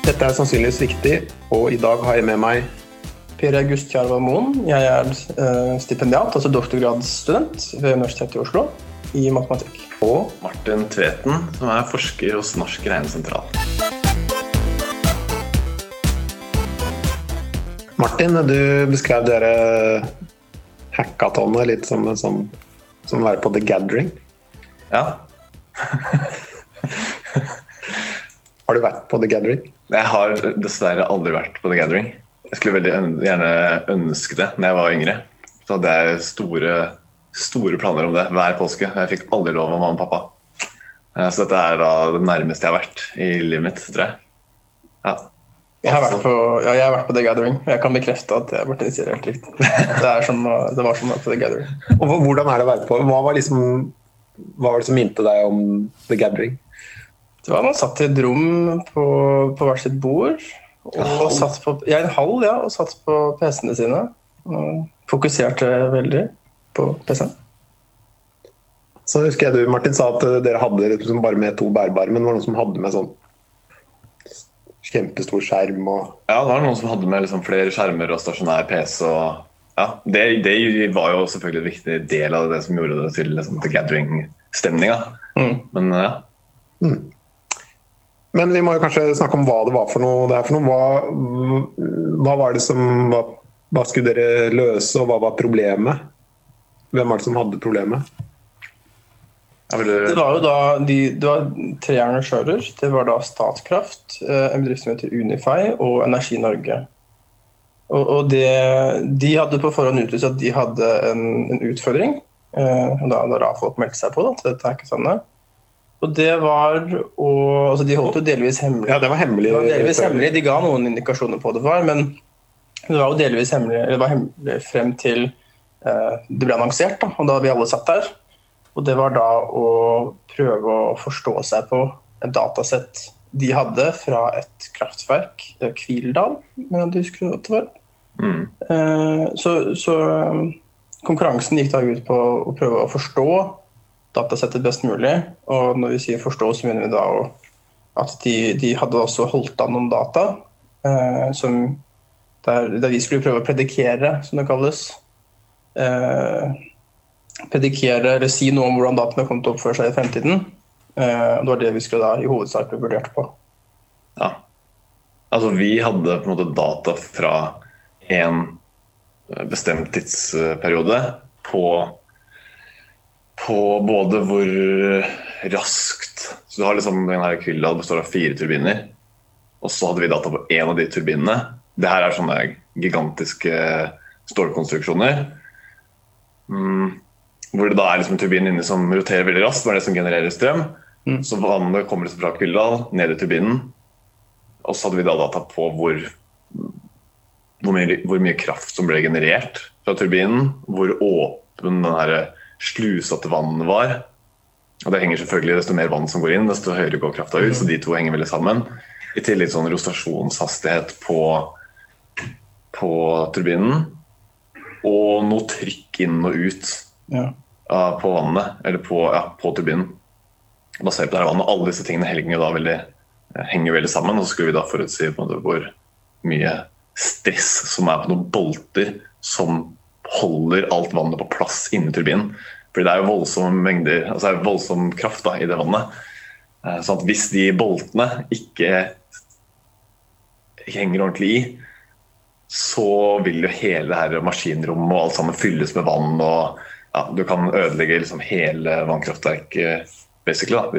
Dette sannsynligvis riktig, og I dag har jeg med meg Per August Kjarval Moen. Jeg stipendiat, altså doktorgradsstudent ved Universitetet I Oslo I matematikk. Og Martin Tveten, som forsker hos Norsk Regnesentral. Martin, du beskrev dere hackatonet litt som å være på The Gathering. Ja. Har du vært på The Gathering? Jeg har dessverre aldri vært på The Gathering. Jeg skulle veldig gjerne ønske det når jeg var yngre. Så hadde jeg store planer om det hver påske. Jeg fikk aldri lov av mamma og pappa. Så dette da det nærmeste jeg har vært I livet mitt, tror jeg. Ja. Jeg har vært på The Gathering. Jeg kan bekrefte at jeg ble sier helt riktig. Det var som å være på The Gathering. Og hvordan det å være på? Hva var det som minte deg om The Gathering? Det var man satt I et rom på hvert sitt bord og satt på en hall, ja, og satt på PC-ene sine og fokuserte veldig på PC-en. Så husker jeg du, Martin, sa at dere hadde liksom bare med 2 bærbare, men det var noen som hadde med sånn kjempestor skjerm og... Ja, det var noen som hadde med liksom flere skjermer og stasjonær PC og... Ja, det var jo selvfølgelig en viktig del av det som gjorde det til liksom, The Gathering-stemningen. Men ja. Men vi må jo kanskje snakke om hva det var for noe. Hva var det som hva skulle dere løse, og hva var problemet? Hvem var det som hadde problemet? Det var jo da det var 3 arrangører. Det var da Statkraft, en bedrift som heter Unify og Energi Norge. Og de hadde på forhånd utlyst at de hadde en utfordring. Og da hadde folk meldt seg på da, til dette hackathonnet. Og det var altså de holdt jo delvis hemmelig. Ja, det var hemmelig. Det var delvis hemmelig. De ga noen indikasjoner på det men det var jo delvis hemmelig. Det var hemmelig frem til det ble annonsert da, og da vi alle satt der. Og det var da å prøve å forstå seg på et datasett de hadde fra et kraftverk, Kvildal, men du husker at det var. Så konkurransen gikk da ut på å prøve å forstå datasettet best mulig, og når vi sier forstå, så mener vi da at de hadde også holdt av noen data, der vi skulle prøve å predikere, som det kalles. Predikere, eller si noe om hvordan dataene kom til å oppføre seg I fremtiden. Det var det vi skulle da I hovedsak bli vurdert på. Ja. Altså, vi hadde på en måte data fra en bestemt tidsperiode på både hvor raskt, så du har liksom den her Kvildal består av 4 turbiner, og så hadde vi data på en av de turbinene. Det her sånne gigantiske stålkonstruksjoner, hvor det da liksom en turbin inne som roterer veldig raskt, det det som genererer strøm, så vannet kommer liksom fra Kvildal ned I turbinen, og så hadde vi da data på hvor mye kraft som ble generert fra turbinen, hvor åpen den her slusete vannet var, og det henger selvfølgelig desto mer vann som går inn, desto høyere går krafta ut, så de to henger veldig sammen. I tillegg sånn rotasjonshastighet på turbinen, og noe trykk inn og ut på vannet, eller på turbinen. Basert på det her vannet, alle disse tingene henger veldig sammen, og så skulle vi da forutsi på en måte hvor mye stress som på noen bolter som holder alt vannet på plass inne I turbinen. Fordi det jo voldsomme mengder, altså det voldsom kraft da, I det vannet. Så at hvis de boltene ikke henger ordentlig I, så vil jo hele det her maskinrommet og alt sammen fylles med vann, og du kan ødelegge liksom hele vannkraftverket, basically, da,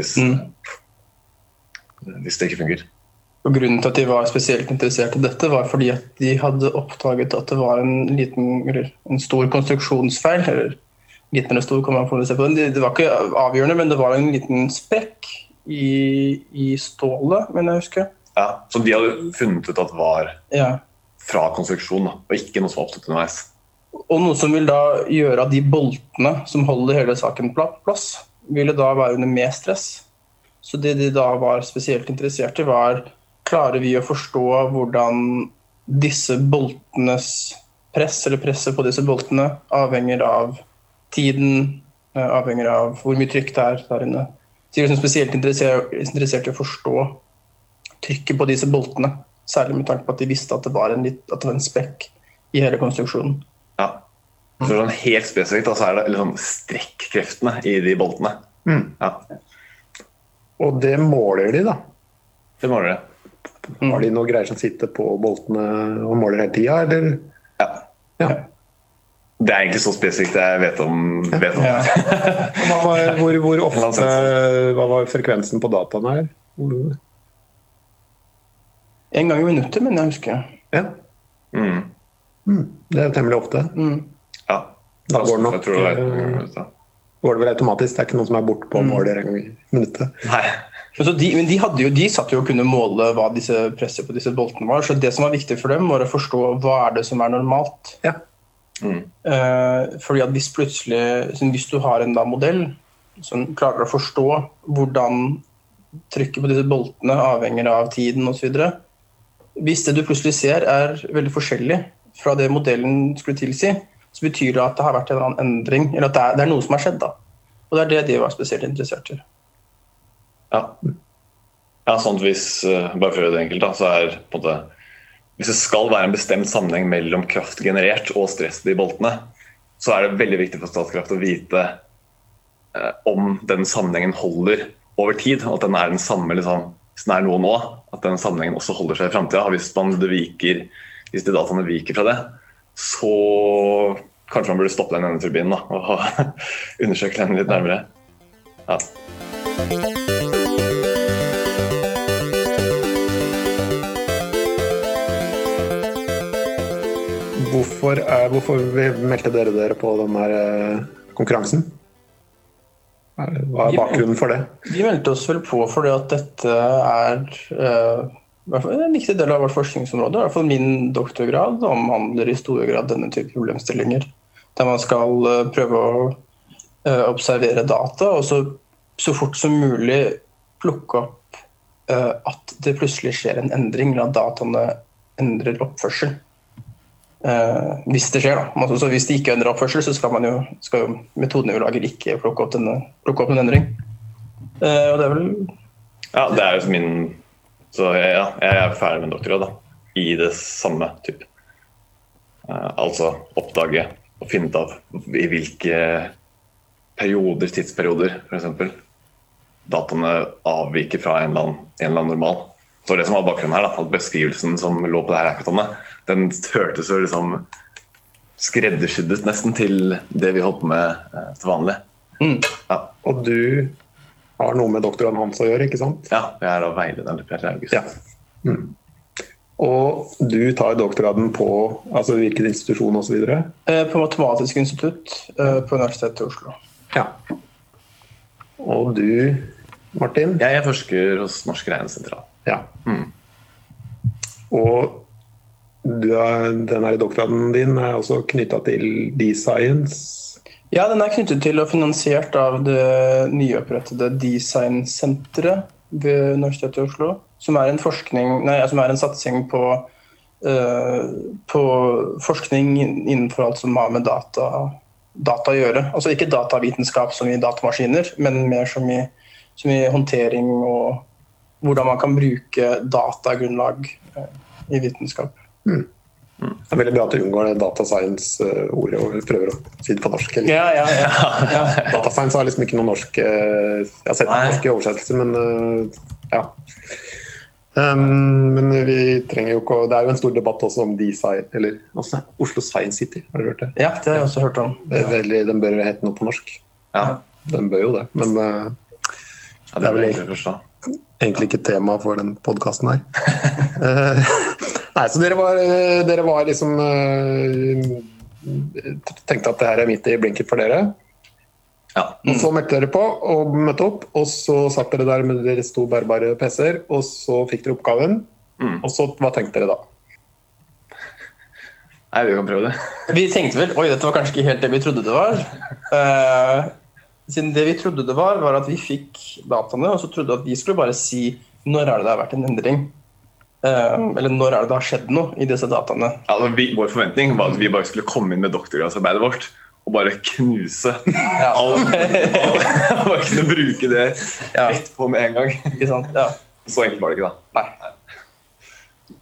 hvis det ikke fungerer. Og grunnen til at de var spesielt interessert I dette var fordi at de hadde oppdaget at det var en stor konstruksjonsfeil, eller liten eller stor kan man få se på den. Det var ikke avgjørende, men det var en liten sprekk I stålet, men jeg husker. Ja, så de hadde funnet ut at det var fra konstruksjon, da, og ikke noe som oppstått underveis. Og noe som vil da gjøre at de boltene som holder hele saken på plass, ville da være under mer stress. Så det de da var spesielt interessert I var klarer vi å forstå hvordan disse boltenes press, eller presset på disse boltene, avhenger av tiden, avhenger av hvor mye trykk det der inne. Så jeg spesielt interessert I å forstå trykket på disse boltene. Særlig med tanke på at de visste at det var en spekk i hele konstruksjonen. Ja. Så sånn helt spesifikt da, så er det liksom strekkreftene i de boltene. Ja. Og det måler de da. Det måler de. Har de noe greier som sitter på boltene og måler hele tiden, eller? Ja. Det er egentlig så spesifikt jeg vet om. Ja. Hvor ofte, hva var frekvensen på dataen her? En gang i minuttet, men jeg husker. Ja. Det er temmelig ofte. Ja. Da går det nok. Jeg tror det går det vel automatisk. Det er ikke noen som er borte på å måle en gang i minuttet. Nei. Så de satt jo og kunne måle hva disse presset på disse boltene var, så det som var viktig for dem var å forstå hva er det som er normalt. Ja. Fordi at hvis du har en modell som klarer å forstå hvordan trykket på disse boltene avhenger av tiden og så videre, hvis det du plutselig ser er veldig forskjellig fra det modellen skulle tilsi, så betyr det at det har vært en annen endring, eller at det er noe som har skjedd da. Og det er det de var spesielt interessert i. Ja, sånn at bare for å gjøre det enkelt da, så er på en måte, hvis det skal være en bestemt sammenheng mellom kraft generert og stress i boltene, så er det veldig viktig for Statkraft å vite om den sammenhengen holder over tid, at den er den samme, liksom, hvis den er noe nå, at den sammenhengen også holder seg i fremtiden. Hvis de dataene viker fra det, så kanskje man burde stoppe den ene turbinen da, og undersøke den litt nærmere. Ja. Hvorfor meldte dere på denne konkurransen? Hva er bakgrunnen for det? Vi meldte oss vel på fordi at dette er en viktig del av vårt forskningsområde. I hvert fall min doktorgrad omhandler i stor grad denne type problemstillinger. Der man skal prøve å observere data, og så fort som mulig plukke opp at det plutselig skjer en endring, eller at dataene endrer oppførsel. Hvis det skjer da. Altså, så hvis de ikke endrer oppførsel, så skal jo metodene vi lager ikke plukke opp en endring. Og det er vel... Ja, det er jo min... Så jeg er ferdig med doktorgrad da, i det samme type. Altså oppdage og finne ut av i hvilke tidsperioder, for eksempel, dataene avviker fra en eller annen normal. Så det som var bakgrunnen her, da, at beskrivelsen som lå på det her hackathоnet, den hørtes jo liksom skreddersydd nesten til det vi holdt på med til vanlig. Ja. Og du har noe med doktoren hans å gjøre, ikke sant? Ja, jeg er da veilederen til Peter August. Ja. Og du tar doktoraden på hvilken institusjon og så videre? På Matematisk institutt på Universitetet i Oslo. Ja. Og du, Martin? Jeg er forsker hos Norsk Regnesentral. Ja. Og denne doktoraden din er også knyttet til D-Science? Ja, den er knyttet til og finansiert av det nyopprettede Design-senteret ved Universitetet i Oslo, som er en satsing på forskning innenfor alt som har med data å gjøre. Altså ikke datavitenskap som i datamaskiner, men mer som i håndtering og hvordan man kan bruke datagrunnlag i vitenskap. Det er veldig bra at du unngår det data science-ordet og prøver å si det på norsk. Eller? Ja. Data science har liksom ikke noen norsk... Jeg har sett norske oversettelser, men ja. Men vi trenger jo ikke... Det er jo en stor debatt også om eller Oslo Science City, har du hørt det? Ja, det har jeg også hørt om. Den bør hete noe på norsk. Ja. Den bør jo det, men det er vel egentlig ikke tema for den podcasten her. Nei, så dere var liksom tenkte at det her er midt i blinket for dere. Ja. Og så meldte dere på og møtte opp, og så satt dere der med deres to bærbare PC-er, og så fikk dere oppgaven. Og så, hva tenkte dere da? Nei, vi kan prøve det. Vi tenkte vel, dette var kanskje ikke helt det vi trodde det var. Siden det vi trodde det var at vi fikk dataene, og så trodde at vi skulle bare si når er det har vært en endring. Eller når er det har skjedd noe i disse dataene. Ja, vår forventning var at vi bare skulle komme inn med doktorgradsarbeidet vårt og bare knuse alt. Bare kunne bruke det rett på med en gang. Ikke sant? Ja. Så enkelt var det ikke da. Nei.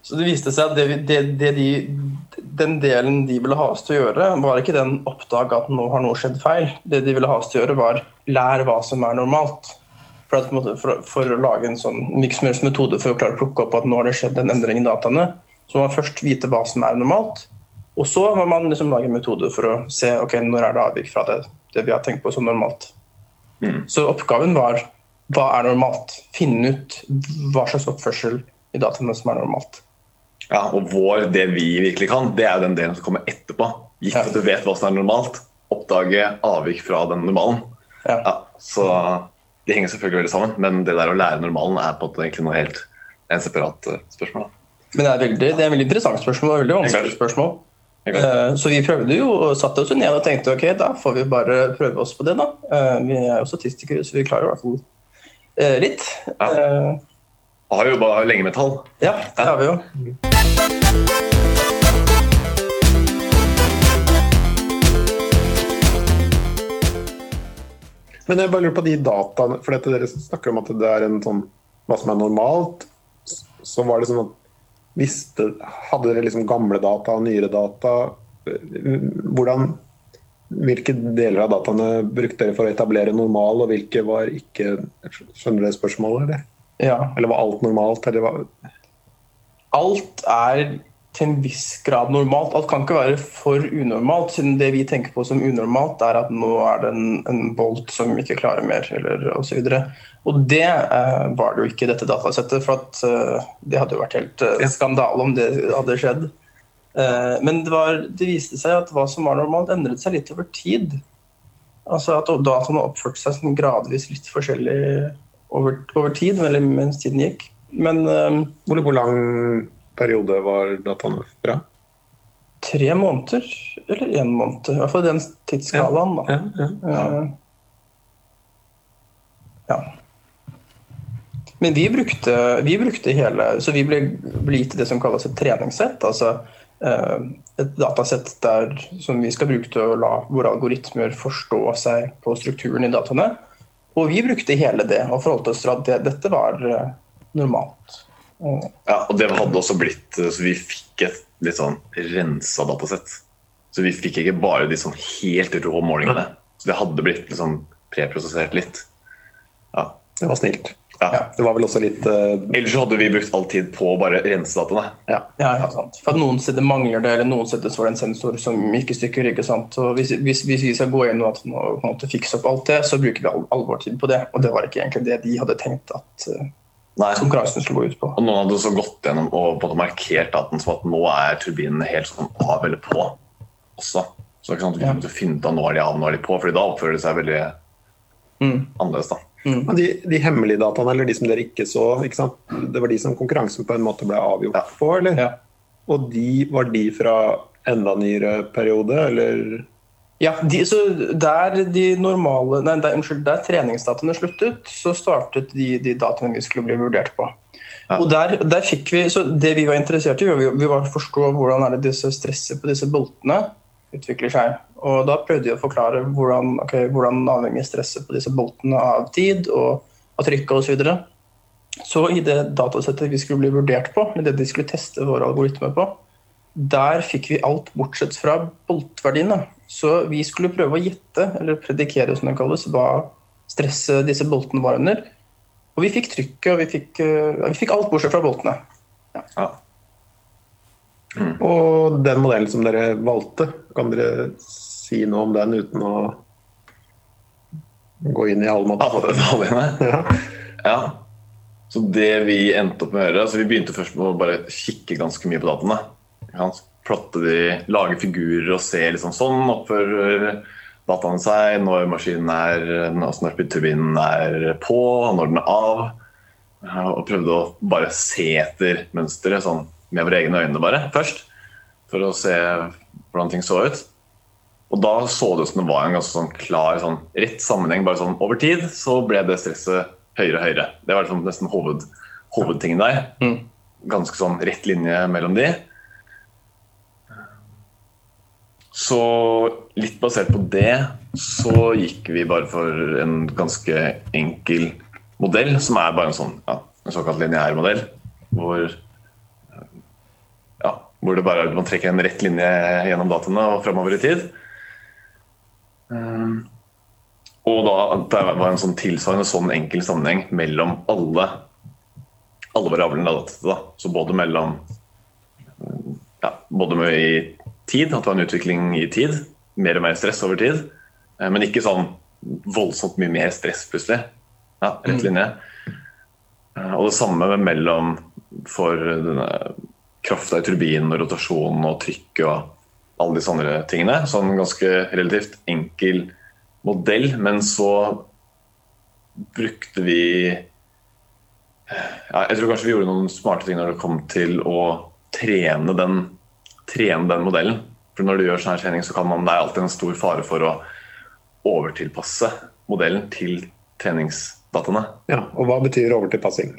Så det viste seg at den delen de ville ha oss til å gjøre, var ikke den oppdag at nå har noe skjedd feil. Det de ville ha oss til å gjøre var lære hva som normalt. For å lage en sånn virksomhetsmetode for å klare å plukke opp at nå har det skjedd en endring i dataene, så må man først vite hva som normalt, og så må man liksom lage en metode for å se ok, når det avvik fra det vi har tenkt på som normalt. Så oppgaven var hva normalt? Finne ut hva slags oppførsel i dataene som normalt. Ja, og det vi virkelig kan, det den delen som kommer etterpå. Gitt at du vet hva som normalt, oppdage avvik fra den normalen. Ja, så de henger selvfølgelig veldig sammen, men det der å lære normalen på en måte egentlig noe helt en separat spørsmål. Men det er veldig interessant spørsmål, og veldig vanskelig spørsmål. Så vi prøvde jo og satte oss ned og tenkte ok, da får vi bare prøve oss på det da. Vi jo statistikere, så vi klarer i hvert fall litt. Ja. Har jo bare lenge med tall. Ja, det har vi jo. Men jeg bare lurer på de dataene, for dere snakker om at det en sånn, hva som normalt, så var det sånn at hadde dere liksom gamle data og nyere data, hvilke deler av dataene brukte dere for å etablere normal, og hvilke var ikke, skjønner dere spørsmålet, eller? Ja. Eller var alt normalt, eller var... Alt til en viss grad normalt. Alt kan ikke være for unormalt, siden det vi tenker på som unormalt at nå det en bolt som ikke klarer mer, eller og så videre. Og det var det jo ikke i dette datasettet, for at det hadde jo vært helt skandale om det hadde skjedd. Men det viste seg at hva som var normalt endret seg litt over tid. Altså at dataene oppførte seg sånn gradvis litt forskjellig over tid, eller mens tiden gikk. Men hvor lang periode var dataene fra? 3 måneder, eller 1 måned. I hvert fall den tidsskalaen da. Ja. Men vi brukte hele, så vi ble gitt det som kalles et treningssett, altså et datasett som vi skal bruke til å la våre algoritmer forstå seg på strukturen i dataene. Og vi brukte hele det, og forholdt oss til at dette var normalt. Ja, og det hadde også blitt, så vi fikk et litt sånn renset datasett. Så vi fikk ikke bare de sånn helt rå målingene. Så det hadde blitt liksom preprosessert litt. Ja. Det var snilt. Ja. Det var vel også litt... Ellers så hadde vi brukt all tid på å bare rense dataene. Ja, sant. For at noen steder mangler det, eller noen steder så var det en sensor som gikk i stykker, ikke sant? Og hvis vi skal gå inn og fikse opp alt det, så bruker vi all vår tid på det. Og det var ikke egentlig det de hadde tenkt at konkurransen skulle gå ut på. Og noen hadde så gått gjennom og på en måte markert daten som at nå turbinen helt sånn av eller på også. Så ikke sant, vi måtte finne ut at nå de av, nå de på, fordi da oppfører det seg veldig annerledes da. Men de hemmelige dataene, eller de som dere ikke så, ikke sant? Det var de som konkurransen på en måte ble avgjort på, eller? Ja. Og var de fra enda nyere periode, eller? Ja, så der treningsdataene sluttet, så startet de dataene vi skulle bli vurdert på. Ja. Og der fikk vi, så det vi var interessert i, vi var å forstå hvordan det disse stresset på disse boltene utvikler seg. Og da prøvde vi å forklare hvordan avhenger stresset på disse boltene av tid og av trykket og så videre. Så i det datasettet vi skulle bli vurdert på, eller det de skulle teste våre algoritmer på, der fikk vi alt bortsett fra boltverdiene. Så vi skulle prøve å gjette, eller predikere som det kalles, hva stresset disse boltene var under. Og vi fikk trykket, og vi fikk alt bortsett fra boltene. Ja. Og den modellen som dere valgte, kan dere si noe om den uten å gå inn i alle måter? Ja. Så det vi endte opp med å gjøre, så vi begynte først med å bare kikke ganske mye på dataene. Plotte de, lage figurer og se liksom sånn oppfører dataene seg, når maskinen når turbinen på, når den av, og prøvde å bare se etter mønsteret sånn med våre egne øyne bare, først, for å se hvordan ting så ut. Og da så det ut som det var en ganske sånn klar, sånn rett sammenheng, bare sånn over tid, så ble det stresset høyere og høyere. Det var liksom nesten hovedtingen der. Ganske sånn rett linje mellom de. Så litt basert på det, så gikk vi bare for en ganske enkel modell, som bare en sånn, en såkalt lineær modell, hvor hvor det bare man trekker en rett linje gjennom dataene og fremover i tid. Og da det var en sånn tilsvarende sånn enkel sammenheng mellom alle variablene da. Så både med i tid, at det var en utvikling i tid, mer og mer stress over tid, men ikke sånn voldsomt mye mer stress plutselig. Ja, rett linje. Og det samme mellom for denne krafta i turbinen og rotasjonen og trykk og alle disse andre tingene. Sånn ganske relativt enkel modell, men så brukte vi jeg tror kanskje vi gjorde noen smarte ting når det kom til å trene den modellen. For når du gjør sånn her trening, så kan det alltid en stor fare for å overtilpasse modellen til treningsdataene. Ja, og hva betyr overtilpassing?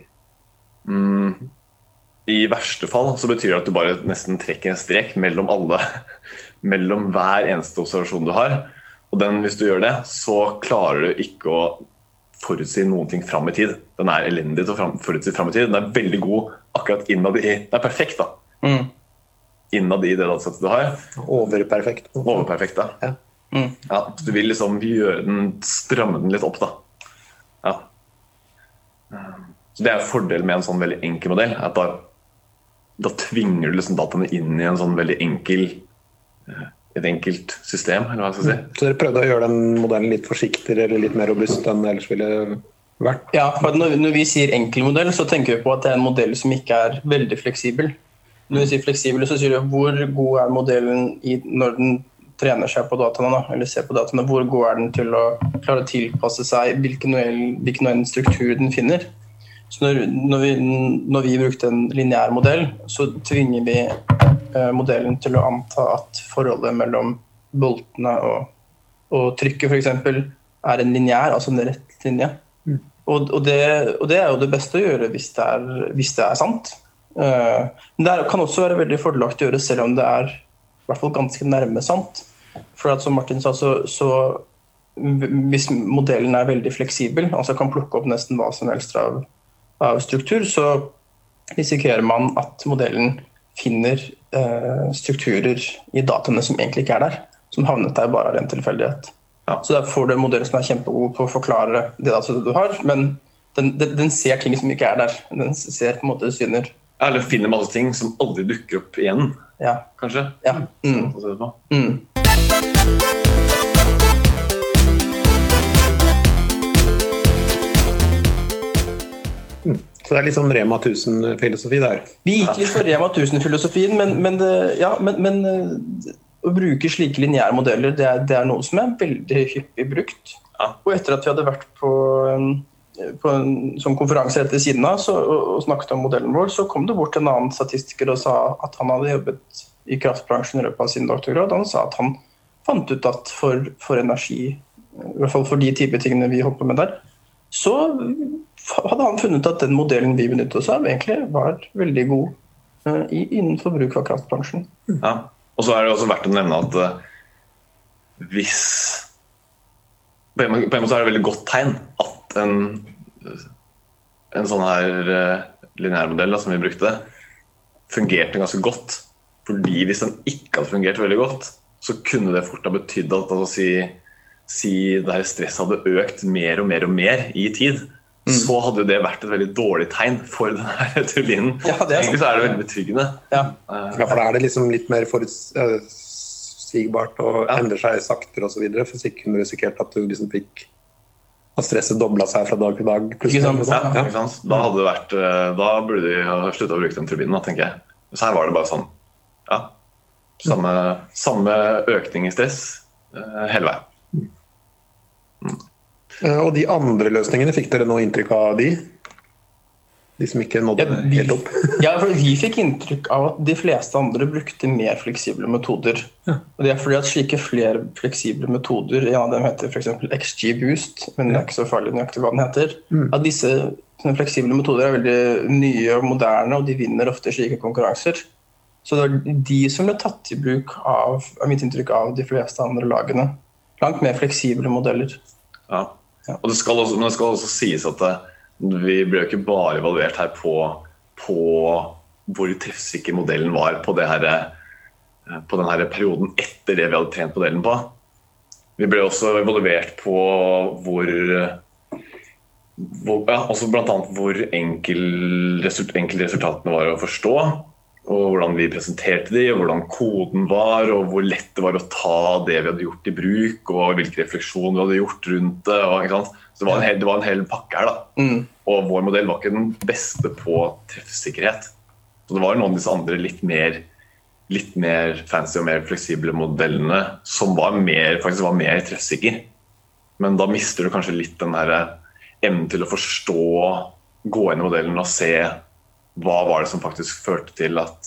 I verste fall så betyr det at du bare nesten trekker en strek mellom hver eneste observasjon du har. Og hvis du gjør det, så klarer du ikke å forutsi noen ting frem i tid. Den elendig til å forutsi frem i tid. Den veldig god akkurat innad i. Det perfekt da. Innad i det datasettet du har. Overperfekt. Overperfekt, da. Ja. Ja, så du vil liksom stramme den litt opp da. Ja. Så det en fordel med en sånn veldig enkel modell, at da tvinger du liksom dataene inn i en sånn veldig et enkelt system, eller hva jeg skal si. Så dere prøvde å gjøre den modellen litt forsiktigere eller litt mer robust enn ellers ville vært? Ja, for når vi sier enkel modell, så tenker vi på at det en modell som ikke veldig fleksibel. Når vi sier fleksibel, så sier vi hvor god modellen når den trener seg på dataene, eller ser på dataene, hvor god den til å klare å tilpasse seg hvilken struktur den finner. Så når vi brukte en lineær modell, så tvinger vi modellen til å anta at forholdet mellom boltene og trykket for eksempel en lineær, altså en rett linje. Og det jo det beste å gjøre hvis det sant. Men det kan også være veldig fordelaktig å gjøre selv om det i hvert fall ganske nærme sant. For at som Martin sa, så hvis modellen veldig fleksibel, altså kan plukke opp nesten hva som helst av struktur, så risikerer man at modellen finner strukturer i dataene som egentlig ikke der, som havnet der bare av en tilfeldighet. Ja. Så der får du en modell som kjempegod på å forklare det datasettet du har, men den ser ting som ikke der. Den ser på en måte syner. Eller finner masse ting som aldri dukker opp igjen, kanskje? Ja. Så det litt sånn Rema 1000-filosofi der. Vi gikk litt for Rema 1000-filosofien, men å bruke slike lineære modeller, det noe som veldig hyppig brukt. Ja. Og etter at vi hadde vært på en sånn konferanse rett ved siden av og snakket om modellen vår, så kom det bort en annen statistiker og sa at han hadde jobbet i kraftbransjen i løpet av sin doktorgrad. Han sa at han fant ut at for energi, i hvert fall for de type tingene vi hopper med der, så hadde han funnet at den modellen vi benyttet oss av egentlig var veldig god innenfor bruk av kraftbransjen. Ja, og så det også verdt å nevne at hvis på en måte det veldig godt tegn at en sånn her lineær modell som vi brukte fungerte ganske godt, fordi hvis den ikke hadde fungert veldig godt, så kunne det fort ha betydd at si det her stresset hadde økt mer og mer og mer i tid, så hadde det vært et veldig dårlig tegn for denne turbinen. Ja, egentlig så det veldig betryggende. Ja, for da det liksom litt mer forutsigbart og endrer seg saktere og så videre, for så kunne du risikert at du liksom fikk at stresset doblet seg fra dag til dag. Ikke sant? Da burde de ha sluttet å bruke den turbinen, tenker jeg. Så her var det bare sånn, samme økning i stress hele veien. Og de andre løsningene, fikk dere noe inntrykk av de? De som ikke nådde helt opp? Ja, for vi fikk inntrykk av at de fleste andre brukte mer fleksible metoder. Ja. Og det fordi at slike flere fleksible metoder, en av dem heter for eksempel XGBoost, men det ikke så farlig nøyaktig hva den heter, at disse fleksible metoder veldig nye og moderne, og de vinner ofte slike konkurranser. Så det var de som ble tatt i bruk av mitt inntrykk av de fleste andre lagene. Langt mer fleksible modeller. Ja. Og men det skal også sies at vi ble ikke bare evaluert her på hvor treffsikker modellen var på det her, på den her perioden etter det vi hadde trent modellen på. Vi ble også evaluert på også blant annet hvor enkle resultatene var å forstå, og hvordan vi presenterte de, og hvordan koden var, og hvor lett det var å ta det vi hadde gjort i bruk, og hvilken refleksjon vi hadde gjort rundt det. Og, ikke sant? Så det var en hel pakke her, da. Og vår modell var ikke den beste på treffsikkerhet. Så det var noen av disse andre litt mer fancy og mer fleksible modellene som faktisk var mer treffsikker. Men da mister du kanskje litt den her evnen til å forstå, gå inn i modellen og se hva var det som faktisk førte til at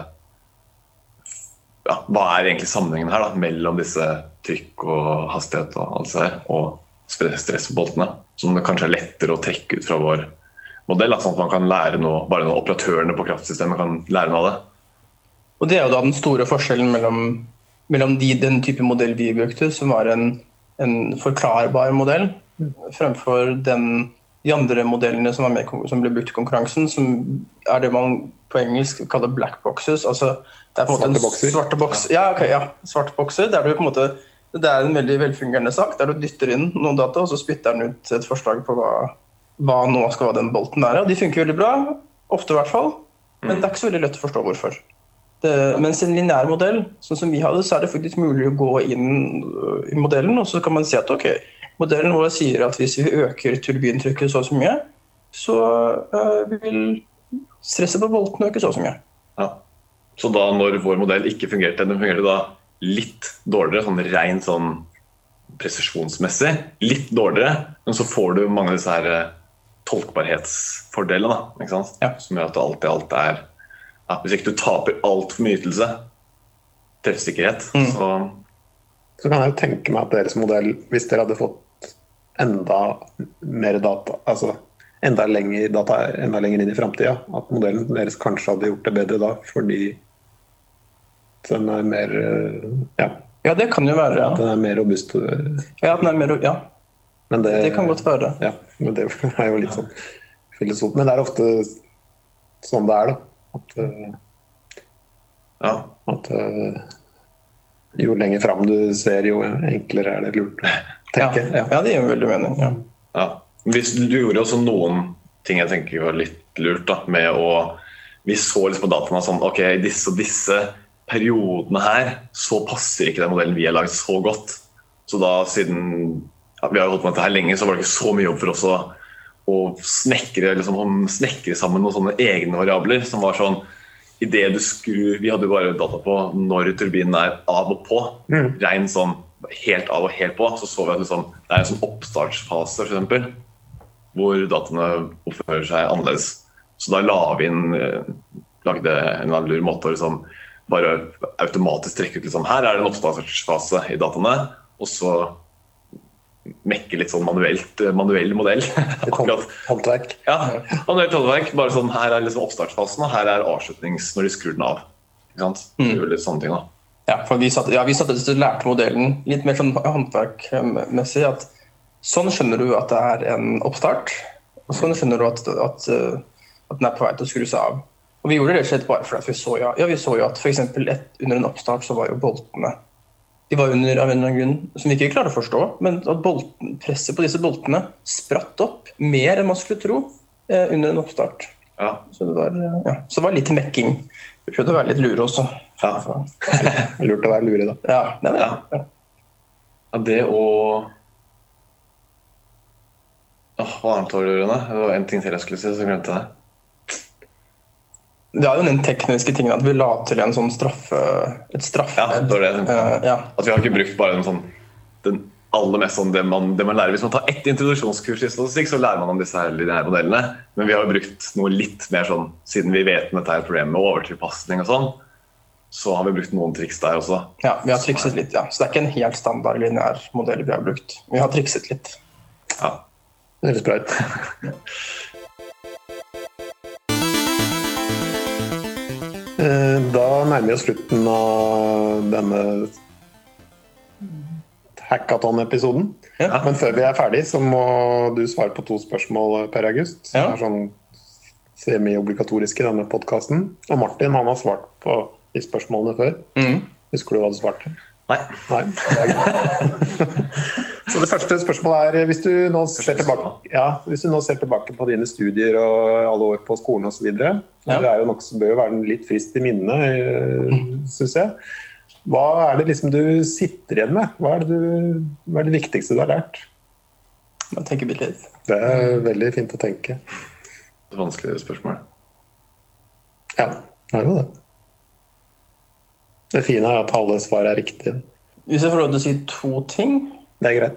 hva egentlig sammenhengen her da, mellom disse trykk og hastighet og alt det her, og stressboltene, som det kanskje lettere å trekke ut fra vår modell, sånn at man kan lære noe, bare når operatørene på kraftsystemet kan lære noe av det. Og det jo da den store forskjellen mellom den type modell vi brukte, som var en forklarbar modell, fremfor de andre modellene som ble brukt i konkurransen, som det man på engelsk kaller black boxes, altså det på en måte svarte bokser. Svarte bokser, der du på en måte, det en veldig velfungerende sak, der du dytter inn noen data, og så spytter den ut et forslag på hva nå skal være den bolten der. Og de funker veldig bra, ofte i hvert fall, men det ikke så veldig lett å forstå hvorfor. Mens en lineær modell, sånn som vi hadde, så det faktisk mulig å gå inn i modellen, og så kan man si at ok, modellen vår sier at hvis vi øker turbintrykket så mye, så vil stresset på bolten øke så mye. Ja. Så da når vår modell ikke fungerte, den fungerte da litt dårligere, ren presisjonsmessig, litt dårligere, men så får du mange av disse her tolkbarhetsfordelene, ikke sant? Ja. Som gjør at alt i alt hvis ikke du taper alt for mye ytelse, treffsikkerhet, så kan jeg jo tenke meg at deres modell, hvis dere hadde fått enda mer data, altså enda lenger inn i fremtiden, at modellen deres kanskje hadde gjort det bedre da, fordi den mer, Ja, det kan jo være, den mer robust. Ja, den mer, Men det kan godt være. Ja, men det jo litt sånn filosof. Men det ofte sånn det da. At jo lenger frem du ser, jo enklere det lurt å tenke. Ja, det gir veldig mening. Ja. Hvis du gjorde også noen ting jeg tenker var litt lurt da, med vi så liksom på dataene sånn, ok, i disse periodene her, så passer ikke den modellen vi har laget så godt. Så da, siden vi har holdt på med dette her lenge, så var det ikke så mye jobb for oss å snekre sammen noen sånne egne variabler, som var sånn, i det du skrur, vi hadde jo bare data på når turbinen av og på, ren sånn, helt av og helt på, så vi at liksom, det en sånn oppstartsfase for eksempel, hvor dataene oppfører seg annerledes. Så da lagde en lur måte å liksom bare automatisk trekke ut liksom, her det en oppstartsfase i dataene, og så mekke litt sånn manuell modell. Håndverk. Ja, manuelt håndverk. Bare sånn, her liksom oppstartsfasen, og her avslutnings når de skrur den av. Ikke sant? Det gjør litt sånne ting da. Ja, for vi satt og lærte modellen litt mer sånn håndverkmessig, at sånn skjønner du at det en oppstart, og sånn skjønner du at den på vei til å skru seg av. Og vi gjorde det slett bare fordi vi så jo at for eksempel under en oppstart så var jo boltene, de var under av en eller annen grunn som vi ikke klarer å forstå, men at presset på disse boltene spratt opp mer enn man skulle tro under en oppstart. Ja. Så det var litt mekking. Vi prøvde å være litt lure også. Ja. Lurt å være lure da. Ja, det det. Ja, det hva annet var det, Rune? Det var en ting til jeg skulle si, så glemte jeg det. Det jo den tekniske tingen at vi la til en sånn straffe. Ja, det var det. At vi har ikke brukt bare den aller mest sånn det man lærer. Hvis man tar ett introduksjonskurs i statistikk, så lærer man om disse her lineære modellene. Men vi har jo brukt noe litt mer sånn, siden vi vet om dette her problemet med overtilpasning og sånn, så har vi brukt noen triks der også. Ja, vi har trikset litt, ja. Så det ikke en helt standard lineær modell vi har brukt. Vi har trikset litt. Ja. Det høres bra ut. Da nærmer vi oss slutten av denne hackathon-episoden. Men før vi ferdig, så må du svare på 2 spørsmål, Per August. Som sånn semi-obligatorisk i denne podcasten. Og Martin, han har svart på de spørsmålene før. Husker du hva du svarte? Nei. Så det første spørsmålet hvis du nå ser tilbake på dine studier og alle år på skolen og så videre, det jo nok som bør jo være litt frist i minnet, synes jeg. Hva det liksom du sitter igjen med? Hva det viktigste du har lært? Man tenker bitte litt. Det veldig fint å tenke. Det vanskelige spørsmål. Ja, det jo det. Det fine at alle svar riktige. Hvis jeg får lov til å si 2 ting. Det greit.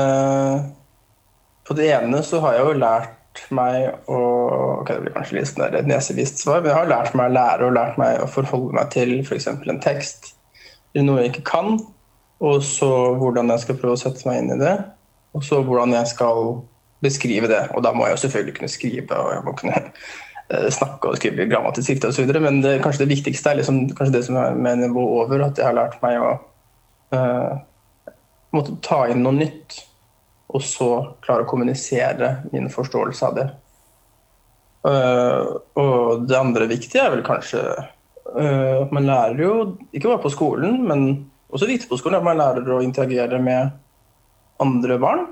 På det ene så har jeg jo lært meg det blir kanskje litt sånn et nesevist svar, men jeg har lært meg å lære og lært meg å forholde meg til for eksempel en tekst, eller noe jeg ikke kan, og så hvordan jeg skal prøve å sette meg inn i det, og så hvordan jeg skal beskrive det, og da må jeg jo selvfølgelig kunne skrive, og jeg må kunne snakke og skrive grammatisk og så videre, men kanskje det viktigste liksom, kanskje det som med nivå over, at jeg har lært meg å måtte ta inn noe nytt, og så klare å kommunisere min forståelse av det. Og det andre viktige vel kanskje at man lærer jo, ikke bare på skolen, men også viktig på skolen, at man lærer å interagere med andre barn,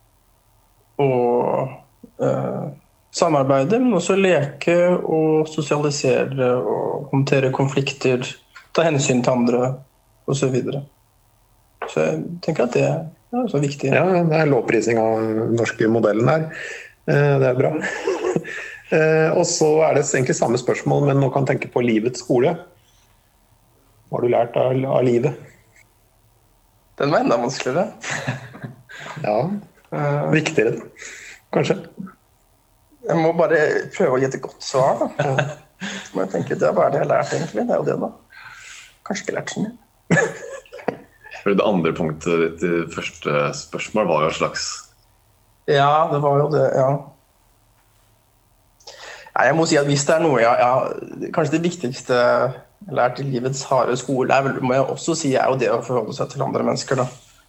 og samarbeide, men også leke og sosialisere og håndtere konflikter, ta hensyn til andre, og så videre. Så jeg tenker at det så viktig. Ja, det lovprising av den norske modellen her. Det bra. Og så det egentlig samme spørsmål, men nå kan jeg tenke på livets skole. Hva har du lært av livet? Den var enda vanskeligere. Ja, viktigere, kanskje. Jeg må bare prøve å gi et godt svar, da. Så må jeg tenke, det det jeg har lært egentlig, det jo det da. Kanskje ikke lært så mye. Det andre punktet ditt i første spørsmål var jo et slags... Ja, det var jo det, ja. Nei, jeg må si at hvis det noe kanskje det viktigste jeg har lært i livets harde skole, må jeg også si, jo det å forholde seg til andre mennesker, da.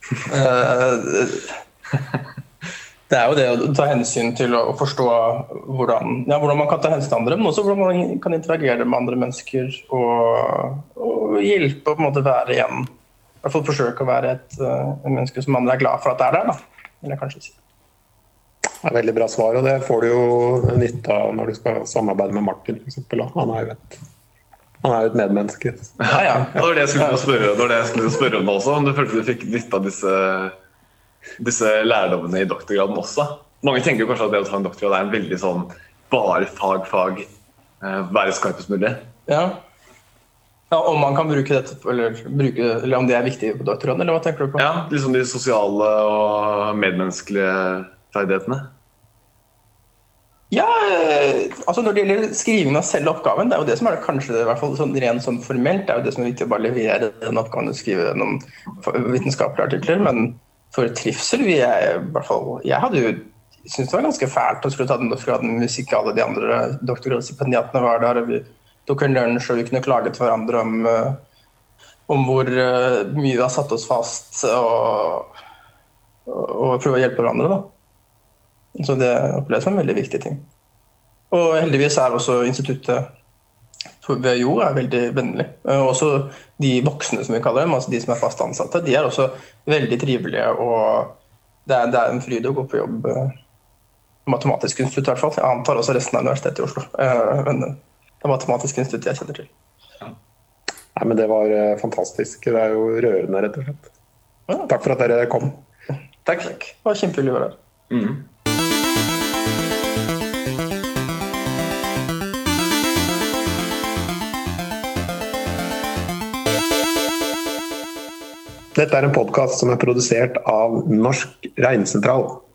Det jo det å ta hensyn til å forstå hvordan man kan ta hensyn til andre, men også hvordan man kan interagere med andre mennesker og hjelpe å på en måte være igjen. I hvert fall forsøke å være en menneske som andre glad for at det der, da. Vil jeg kanskje si. Det veldig bra svar, og det får du jo nytte av når du skal samarbeide med Martin, for eksempel. Han jo et medmenneske. Ja. Det var det jeg skulle spørre om også, om du følte du fikk nytte av disse lærdommene i doktorgraden også. Mange tenker jo kanskje at det å ta en doktorgrad en veldig sånn bare fag, være skarpest mulig. Ja, om man kan bruke dette, eller om det viktig på doktorgraden, eller hva tenker du på? Ja, liksom de sosiale og medmenneskelige ferdighetene. Ja, altså når det gjelder skrivingen av selv oppgaven, det jo det som det kanskje, i hvert fall sånn, rent sånn formelt, det jo det som viktig å bare levere den oppgaven og skrive noen vitenskapelige artikler, men for trivsel, jeg hadde jo syntes det var ganske fælt å skulle ta den doktorgraden med musikk, alle de andre doktorgradsstipendiatene var der, og vi tok en lunsj, og vi kunne klage til hverandre om hvor mye vi har satt oss fast, og prøve å hjelpe hverandre, da. Så det oppleves som en veldig viktig ting. Og heldigvis også instituttet ved Jo veldig vennlig. Og også de voksne, som vi kaller dem, altså de som fast ansatte, de også veldig trivelige, og det en fryd å gå på jobb matematisk institutt i hvert fall. Jeg antar også resten av universitetet i Oslo. Men det matematiske instituttet jeg kjenner til. Nei, men det var fantastisk. Det jo rørende, rett og slett. Ja. Takk for at dere kom. Takk. Det var kjempehyggelig å være her. Dette en podcast som produsert av Norsk Regnsentral.